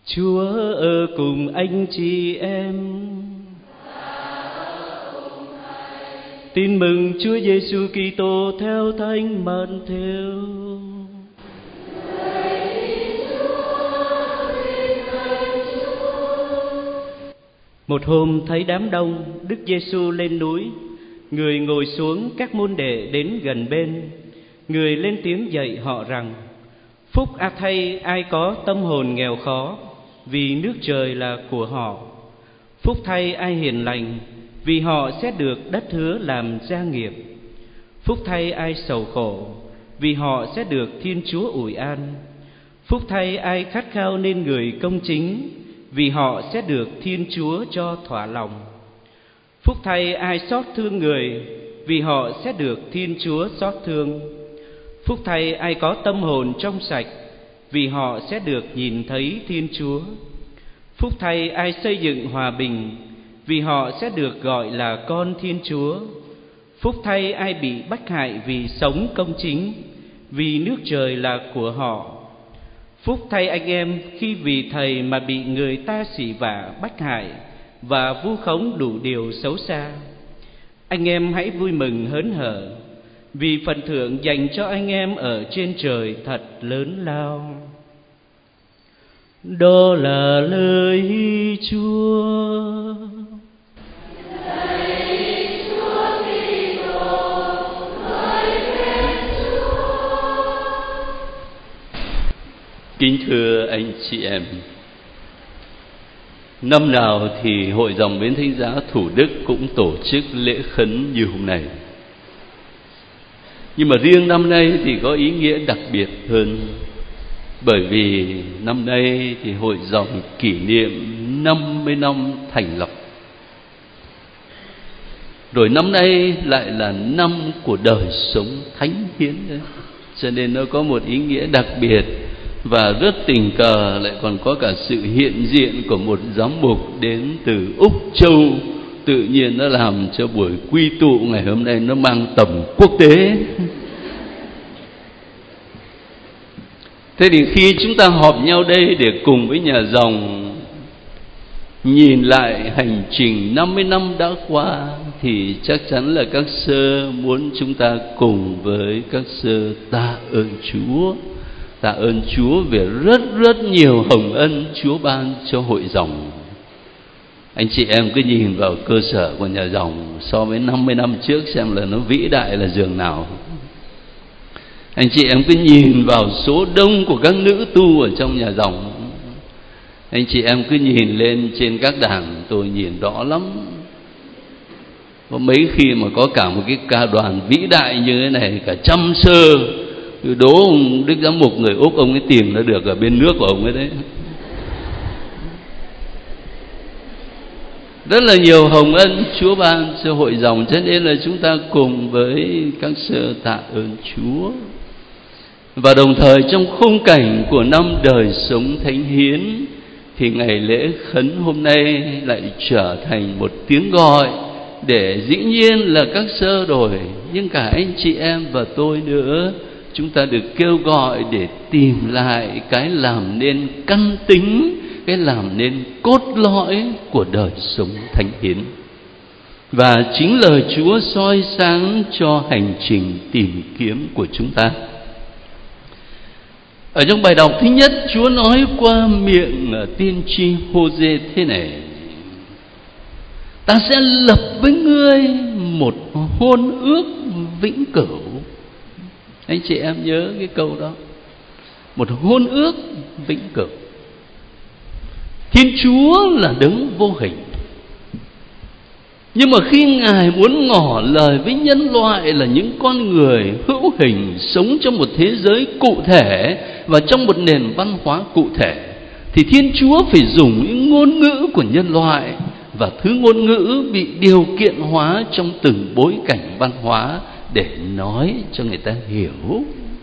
Chúa ở cùng anh chị em. Tin mừng Chúa Giêsu Kitô theo Thánh Matthew. Một hôm thấy đám đông, Đức Giêsu lên núi. Người ngồi xuống, các môn đệ đến gần bên. Người lên tiếng dạy họ rằng: Phúc thay ai có tâm hồn nghèo khó, vì nước trời là của họ. Phúc thay ai hiền lành, vì họ sẽ được đất hứa làm gia nghiệp. Phúc thay ai sầu khổ, vì họ sẽ được Thiên Chúa ủi an. Phúc thay ai khát khao nên người công chính, vì họ sẽ được Thiên Chúa cho thỏa lòng. Phúc thay ai xót thương người, vì họ sẽ được Thiên Chúa xót thương. Phúc thay ai có tâm hồn trong sạch, vì họ sẽ được nhìn thấy Thiên Chúa. Phúc thay ai xây dựng hòa bình, vì họ sẽ được gọi là con Thiên Chúa. Phúc thay ai bị bách hại vì sống công chính, vì nước trời là của họ. Phúc thay anh em khi vì Thầy mà bị người ta sỉ vả, bách hại và vu khống đủ điều xấu xa. Anh em hãy vui mừng hớn hở, vì phần thưởng dành cho anh em ở trên trời thật lớn lao. Đó là lời Chúa. Kính thưa anh chị em, năm nào thì Hội Dòng Bến Thánh Giá Thủ Đức cũng tổ chức lễ khấn như hôm nay. Nhưng mà riêng năm nay thì có ý nghĩa đặc biệt hơn, bởi vì năm nay thì Hội Dòng kỷ niệm 50 năm thành lập. Rồi năm nay lại là năm của đời sống thánh hiến nữa, cho nên nó có một ý nghĩa đặc biệt. Và rất tình cờ lại còn có cả sự hiện diện của một giám mục đến từ Úc Châu. Tự nhiên nó làm cho buổi quy tụ ngày hôm nay nó mang tầm quốc tế. Thế thì khi chúng ta họp nhau đây để cùng với nhà dòng nhìn lại hành trình 50 năm đã qua, thì chắc chắn là các sơ muốn chúng ta cùng với các sơ tạ ơn Chúa. Tạ ơn Chúa về rất nhiều hồng ân Chúa ban cho Hội Dòng. Anh chị em cứ nhìn vào cơ sở của nhà dòng so với 50 năm trước xem là nó vĩ đại là giường nào. Anh chị em cứ nhìn vào số đông của các nữ tu ở trong nhà dòng. Anh chị em cứ nhìn lên trên các đàn, tôi nhìn rõ lắm. Có mấy khi mà có cả một cái ca đoàn vĩ đại như thế này, cả trăm sơ. Đố ông Đức Giám mục người Úc, ông ấy tìm nó được ở bên nước của ông ấy đấy. Rất là nhiều hồng ân Chúa ban cho Hội Dòng, cho nên là chúng ta cùng với các sơ tạ ơn Chúa. Và đồng thời trong khung cảnh của năm đời sống thánh hiến, thì ngày lễ khấn hôm nay lại trở thành một tiếng gọi để dĩ nhiên là các sơ rồi, nhưng cả anh chị em và tôi nữa, chúng ta được kêu gọi để tìm lại cái làm nên căn tính, cái làm nên cốt lõi của đời sống thánh hiến. Và chính lời Chúa soi sáng cho hành trình tìm kiếm của chúng ta. Ở trong bài đọc thứ nhất, Chúa nói qua miệng tiên tri Hô-dê thế này: Ta sẽ lập với ngươi một hôn ước vĩnh cửu. Anh chị em nhớ cái câu đó, một hôn ước vĩnh cửu. Thiên Chúa là đấng vô hình, nhưng mà khi Ngài muốn ngỏ lời với nhân loại là những con người hữu hình, sống trong một thế giới cụ thể và trong một nền văn hóa cụ thể, thì Thiên Chúa phải dùng những ngôn ngữ của nhân loại, và thứ ngôn ngữ bị điều kiện hóa trong từng bối cảnh văn hóa để nói cho người ta hiểu.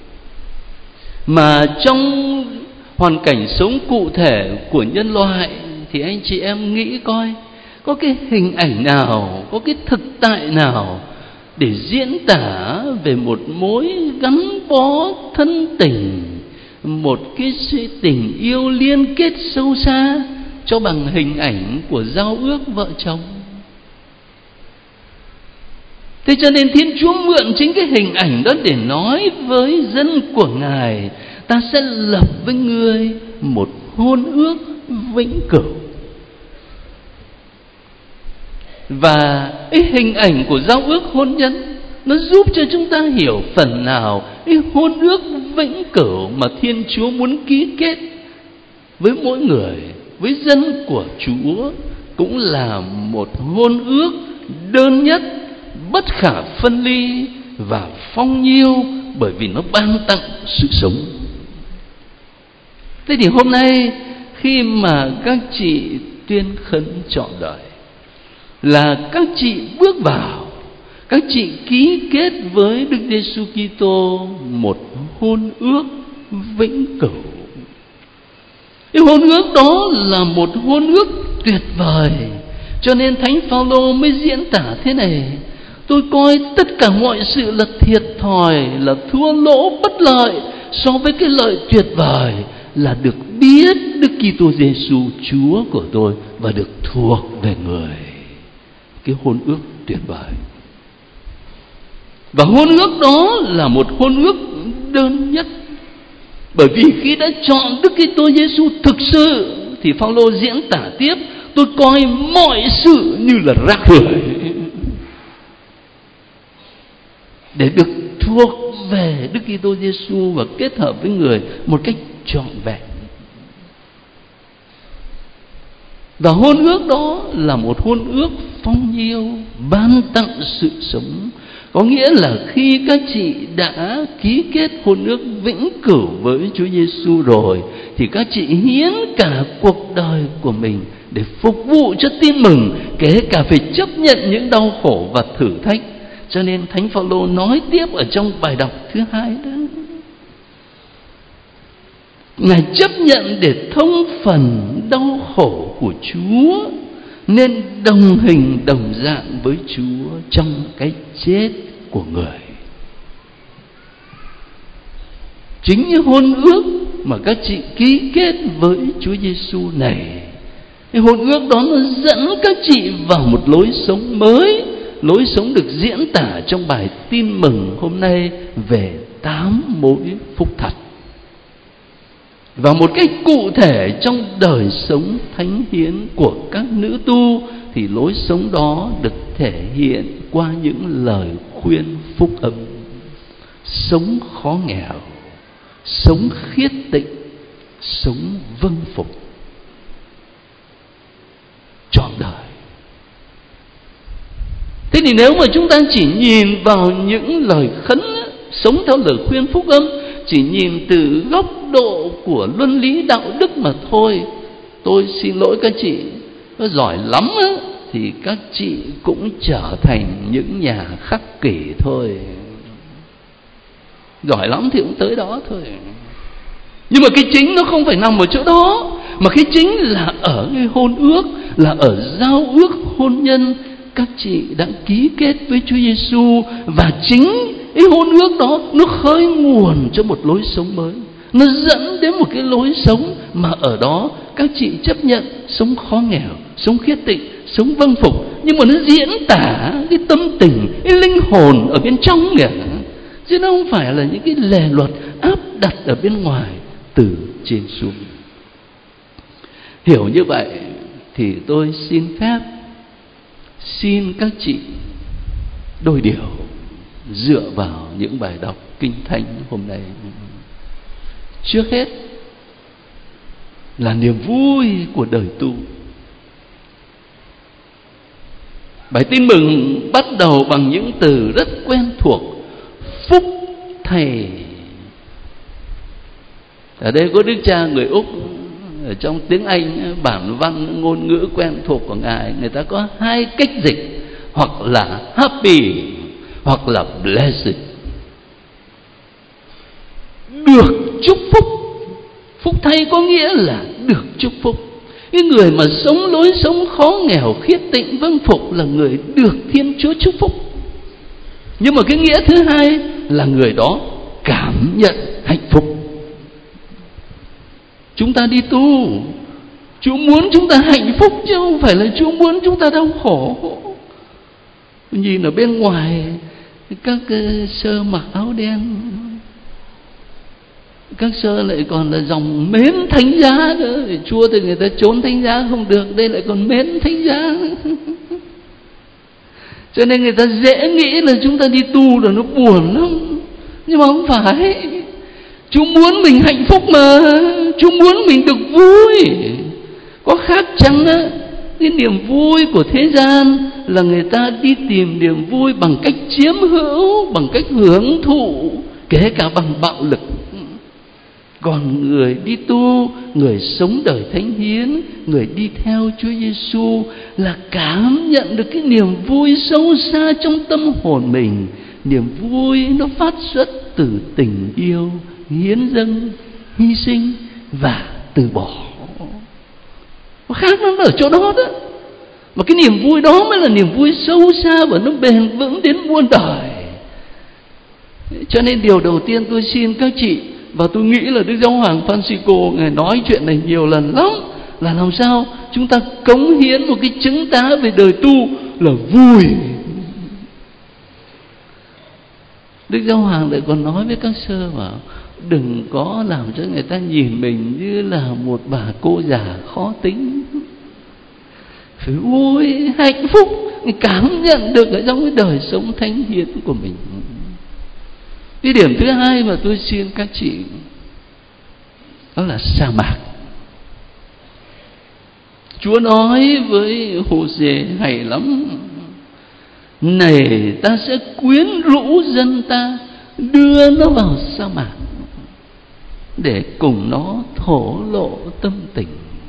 Mà trong hoàn cảnh sống cụ thể của nhân loại thì anh chị em nghĩ coi, có cái hình ảnh nào, có cái thực tại nào để diễn tả về một mối gắn bó thân tình một cái sự tình yêu liên kết sâu xa cho bằng hình ảnh của giao ước vợ chồng. Thế cho nên Thiên Chúa mượn chính cái hình ảnh đó để nói với dân của Ngài: ta sẽ lập với ngươi một hôn ước vĩnh cửu. Và cái hình ảnh của giao ước hôn nhân nó giúp cho chúng ta hiểu phần nào cái hôn ước vĩnh cửu mà Thiên Chúa muốn ký kết với mỗi người, với dân của Chúa, cũng là một hôn ước đơn nhất, bất khả phân ly và phong nhiêu, bởi vì nó ban tặng sự sống. Thế thì hôm nay khi mà các chị tuyên khấn trọn đời, là các chị bước vào, các chị ký kết với Đức Giêsu Kitô một hôn ước vĩnh cửu. Cái hôn ước đó là một hôn ước tuyệt vời, cho nên Thánh Phaolô mới diễn tả thế này: tôi coi tất cả mọi sự là thiệt thòi, là thua lỗ bất lợi so với cái lợi tuyệt vời là được biết Đức Kitô Giêsu Chúa của tôi và được thuộc về người. Cái hôn ước tuyệt vời. Và hôn ước đó là một hôn ước đơn nhất, bởi vì khi đã chọn Đức Kitô Giêsu thực sự thì Phaolô diễn tả tiếp: tôi coi mọi sự như là rác rưởi để được thuộc về Đức Kitô Giêsu và kết hợp với người một cách trọn vẹn. Và hôn ước đó là một hôn ước phong nhiêu, ban tặng sự sống. Có nghĩa là khi các chị đã ký kết hôn ước vĩnh cửu với Chúa Giêsu rồi, thì các chị hiến cả cuộc đời của mình để phục vụ cho tin mừng, kể cả phải chấp nhận những đau khổ và thử thách. Cho nên Thánh Phaolô nói tiếp ở trong bài đọc thứ 2 đó: Ngài chấp nhận để thông phần đau khổ của Chúa, nên đồng hình đồng dạng với Chúa trong cái chết của người. Chính như hôn ước mà các chị ký kết với Chúa Giêsu này, cái hôn ước đó nó dẫn các chị vào một lối sống mới, lối sống được diễn tả trong bài tin mừng hôm nay về 8 mối phúc thật. Và một cách cụ thể trong đời sống thánh hiến của các nữ tu, thì lối sống đó được thể hiện qua những lời khuyên phúc âm: sống khó nghèo, sống khiết tịnh, sống vâng phục trọn đời. Thế thì nếu mà chúng ta chỉ nhìn vào những lời khấn, sống theo lời khuyên phúc âm, chỉ nhìn từ góc độ của luân lý đạo đức mà thôi, tôi xin lỗi các chị, nó giỏi lắm á, thì các chị cũng trở thành những nhà khắc kỷ thôi. Giỏi lắm thì cũng tới đó thôi. Nhưng mà cái chính nó không phải nằm ở chỗ đó, mà cái chính là ở cái hôn ước, là ở giao ước hôn nhân các chị đã ký kết với Chúa Giêsu. Và chính cái hôn ước đó nó khơi nguồn cho một lối sống mới, nó dẫn đến một cái lối sống mà ở đó các chị chấp nhận sống khó nghèo, sống khiết tịnh, sống vâng phục, nhưng mà nó diễn tả cái tâm tình, cái linh hồn ở bên trong kìa, chứ nó không phải là những cái lề luật áp đặt ở bên ngoài từ trên xuống. Hiểu như vậy thì tôi xin phép xin các chị đôi điều dựa vào những bài đọc kinh thánh hôm nay. Trước hết là niềm vui của đời tu. Bài tin mừng bắt đầu bằng những từ rất quen thuộc: phúc thầy. Ở đây có đức cha người Úc, ở trong tiếng Anh, bản văn ngôn ngữ quen thuộc của Ngài, người ta có 2 cách dịch, hoặc là happy hoặc là blessed, được chúc phúc. Phúc thay có nghĩa là được chúc phúc. Cái người mà sống lối sống khó nghèo, khiết tịnh, vâng phục là người được Thiên Chúa chúc phúc. Nhưng mà cái nghĩa thứ hai là người đó cảm nhận hạnh phúc. chúng ta đi tu. Chúa muốn chúng ta hạnh phúc chứ không phải là Chúa muốn chúng ta đau khổ. Nhìn ở bên ngoài các sơ mặc áo đen, các sơ lại còn là dòng mến thánh giá nữa. Chúa thì người ta trốn thánh giá không được, đây lại còn mến thánh giá. Cho nên người ta dễ nghĩ là chúng ta đi tu là nó buồn lắm. Nhưng mà không phải. Chúa muốn mình hạnh phúc mà. Chúa muốn mình được vui. Có khác chăng á, cái niềm vui của thế gian là người ta đi tìm niềm vui bằng cách chiếm hữu, bằng cách hưởng thụ, kể cả bằng bạo lực. Còn người đi tu, người sống đời thánh hiến, người đi theo Chúa Giêsu là cảm nhận được cái niềm vui sâu xa trong tâm hồn mình. Niềm vui nó phát xuất từ tình yêu, hiến dâng, hy sinh và từ bỏ. Nó khác nó ở chỗ đó đó. Mà cái niềm vui đó mới là niềm vui sâu xa và nó bền vững đến muôn đời. Cho nên điều đầu tiên tôi xin các chị, và tôi nghĩ là Đức Giáo Hoàng Francisco Ngài nói chuyện này nhiều lần lắm, là làm sao chúng ta cống hiến một cái chứng tá về đời tu là vui. Đức Giáo Hoàng lại còn nói với các sơ bảo đừng có làm cho người ta nhìn mình như là một bà cô già khó tính. Phải vui, hạnh phúc, cảm nhận được ở trong cái đời sống thánh hiến của mình. Cái điểm thứ hai mà tôi xin các chị, đó là sa mạc. Chúa nói với Hô-sê hay lắm: này, ta sẽ quyến rũ dân ta, đưa nó vào sa mạc để cùng nó thổ lộ tâm tình.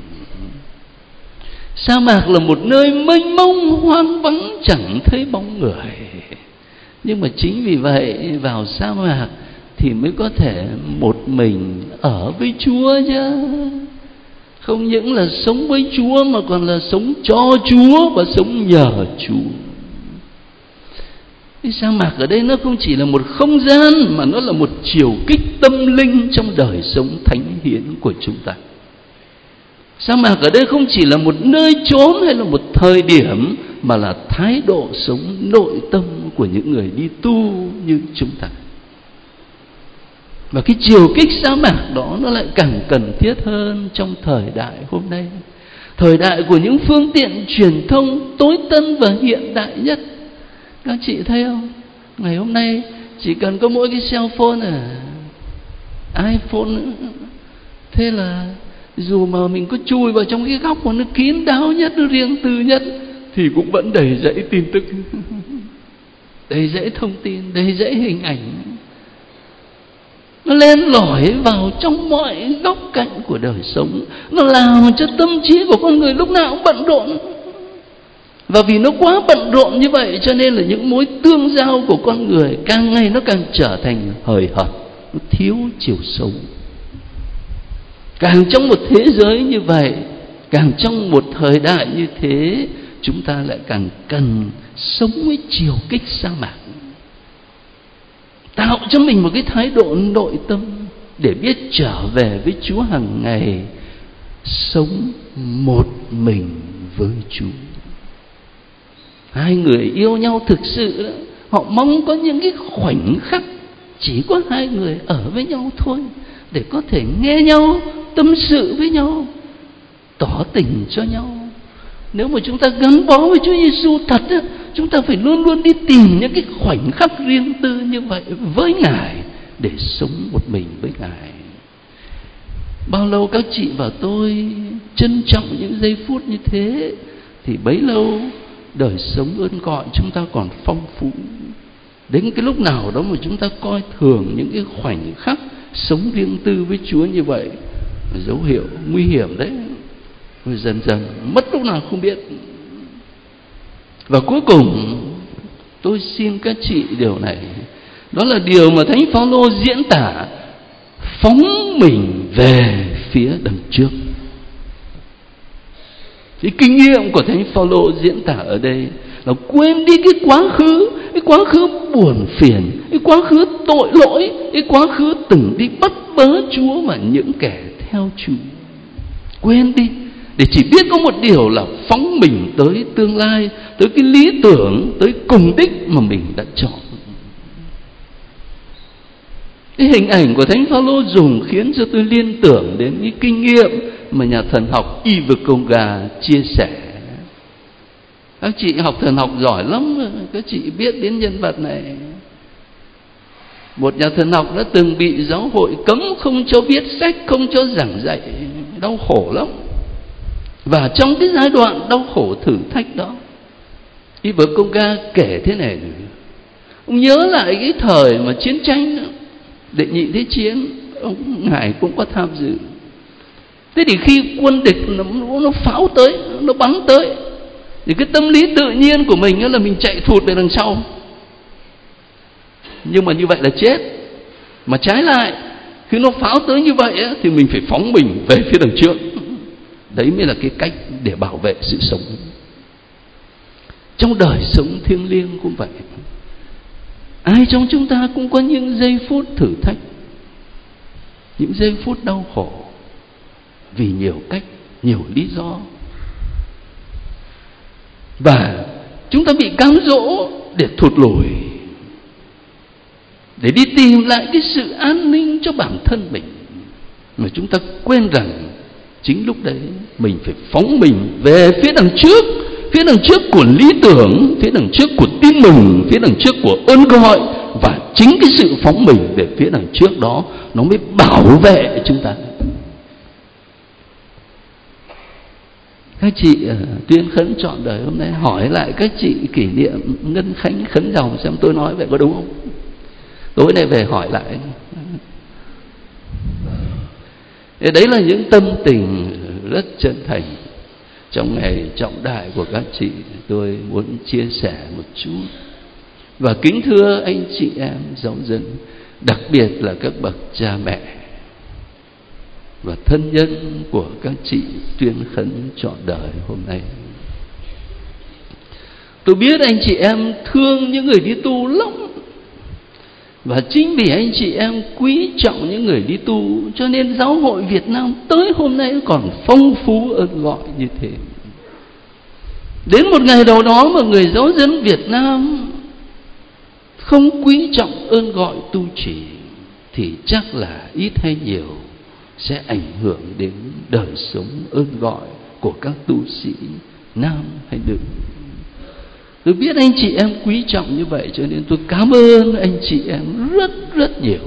Sa mạc là một nơi mênh mông hoang vắng, chẳng thấy bóng người. Nhưng mà chính vì vậy vào sa mạc thì mới có thể một mình ở với Chúa chứ. Không những là sống với Chúa mà còn là sống cho Chúa và sống nhờ Chúa. Cái sa mạc ở đây nó không chỉ là một không gian, mà nó là một chiều kích tâm linh trong đời sống thánh hiến của chúng ta. Sa mạc ở đây không chỉ là một nơi chốn hay là một thời điểm, mà là thái độ sống nội tâm của những người đi tu như chúng ta. Và cái chiều kích sa mạc đó nó lại càng cần thiết hơn trong thời đại hôm nay, thời đại của những phương tiện truyền thông tối tân và hiện đại nhất. Các chị thấy không? Ngày hôm nay chỉ cần có mỗi cái cell phone iPhone nữa. Thế là dù mà mình có chui vào trong cái góc mà nó kín đáo nhất, nó riêng tư nhất, thì cũng vẫn đầy dẫy tin tức, đầy dẫy thông tin, đầy dẫy hình ảnh. Nó len lỏi vào trong mọi góc cạnh của đời sống. Nó làm cho tâm trí của con người lúc nào cũng bận rộn. Và vì nó quá bận rộn như vậy, cho nên là những mối tương giao của con người càng ngày nó càng trở thành hời hợt, nó thiếu chiều sâu. Càng trong một thế giới như vậy, càng trong một thời đại như thế, chúng ta lại càng cần sống với chiều kích sa mạc, tạo cho mình một cái thái độ nội tâm để biết trở về với Chúa hàng ngày, sống một mình với Chúa. Hai người yêu nhau thực sự đó, họ mong có những cái khoảnh khắc chỉ có hai người ở với nhau thôi, để có thể nghe nhau, tâm sự với nhau, tỏ tình cho nhau. Nếu mà chúng ta gắn bó với Chúa Giêsu thật á, chúng ta phải luôn luôn đi tìm những cái khoảnh khắc riêng tư như vậy với Ngài, để sống một mình với Ngài. Bao lâu các chị và tôi trân trọng những giây phút như thế, thì bấy lâu đời sống ơn gọi chúng ta còn phong phú. Đến cái lúc nào đó mà chúng ta coi thường những cái khoảnh khắc sống riêng tư với Chúa như vậy, dấu hiệu nguy hiểm đấy. Rồi dần dần mất lúc nào không biết. Và cuối cùng tôi xin các chị điều này, đó là điều mà Thánh Phaolô diễn tả: phóng mình về phía đằng trước. Cái kinh nghiệm của Thánh Phaolô diễn tả ở đây là quên đi cái quá khứ buồn phiền, cái quá khứ tội lỗi, cái quá khứ từng đi bắt bớ Chúa và những kẻ theo Chúa. quên đi, để chỉ biết có một điều là phóng mình tới tương lai, tới cái lý tưởng, tới cùng đích mà mình đã chọn. Cái hình ảnh của Thánh Phaolô dùng khiến cho tôi liên tưởng đến cái kinh nghiệm mà nhà thần học Yves Congar chia sẻ. Các chị học thần học giỏi lắm, các chị biết đến nhân vật này. Một nhà thần học đã từng bị giáo hội cấm không cho viết sách, không cho giảng dạy, đau khổ lắm. Và trong cái giai đoạn đau khổ thử thách đó, Yves Congar kể thế này: ông nhớ lại cái thời mà chiến tranh đó, đệ nhị thế chiến, ông ngài cũng có tham dự. Thế thì khi quân địch nó pháo tới, nó bắn tới, thì cái tâm lý tự nhiên của mình là mình chạy thụt về đằng sau. Nhưng mà như vậy là chết. Mà trái lại, khi nó pháo tới như vậy thì mình phải phóng mình về phía đằng trước. Đấy mới là cái cách để bảo vệ sự sống. Trong đời sống thiêng liêng cũng vậy. Ai trong chúng ta cũng có những giây phút thử thách, những giây phút đau khổ, vì nhiều cách, nhiều lý do. Và chúng ta bị cám dỗ để thụt lùi, để đi tìm lại cái sự an ninh cho bản thân mình. Mà chúng ta quên rằng chính lúc đấy mình phải phóng mình về phía đằng trước của lý tưởng, phía đằng trước của tin mừng, phía đằng trước của ơn gọi. Và chính cái sự phóng mình về phía đằng trước đó, nó mới bảo vệ chúng ta. Các chị tuyên khấn trọn đời hôm nay hỏi lại các chị kỷ niệm ngân khánh khấn dòng xem tôi nói vậy có đúng không? Tối nay về hỏi lại. Đấy là những tâm tình rất chân thành trong ngày trọng đại của các chị, tôi muốn chia sẻ một chút. Và kính thưa anh chị em giáo dân, đặc biệt là các bậc cha mẹ và thân nhân của các chị tuyên khấn trọn đời hôm nay. Tôi biết anh chị em thương những người đi tu lắm. Và chính vì anh chị em quý trọng những người đi tu, cho nên giáo hội Việt Nam tới hôm nay còn phong phú ơn gọi như thế. Đến một ngày nào đó mà người giáo dân Việt Nam không quý trọng ơn gọi tu trì, thì chắc là ít hay nhiều sẽ ảnh hưởng đến đời sống ơn gọi của các tu sĩ nam hay nữ. Tôi biết anh chị em quý trọng như vậy, cho nên tôi cảm ơn anh chị em rất nhiều.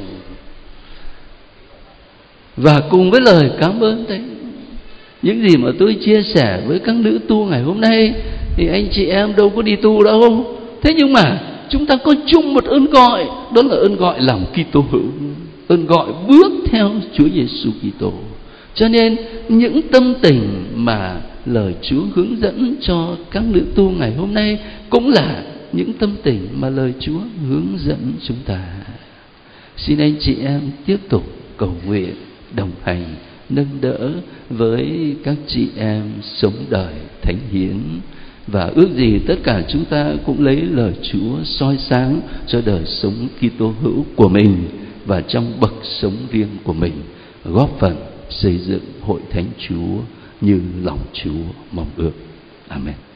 Và cùng với lời cảm ơn đấy, những gì mà tôi chia sẻ với các nữ tu ngày hôm nay, thì anh chị em đâu có đi tu đâu. Thế nhưng mà chúng ta có chung một ơn gọi, đó là ơn gọi làm Kitô hữu, ơn gọi bước theo Chúa Giêsu Kitô. Cho nên những tâm tình mà lời Chúa hướng dẫn cho các nữ tu ngày hôm nay cũng là những tâm tình mà lời Chúa hướng dẫn chúng ta. Xin anh chị em tiếp tục cầu nguyện, đồng hành, nâng đỡ với các chị em sống đời thánh hiến. Và ước gì tất cả chúng ta cũng lấy lời Chúa soi sáng cho đời sống Kitô hữu của mình và trong bậc sống riêng của mình, góp phần xây dựng hội thánh Chúa như lòng Chúa mong ước. Amen.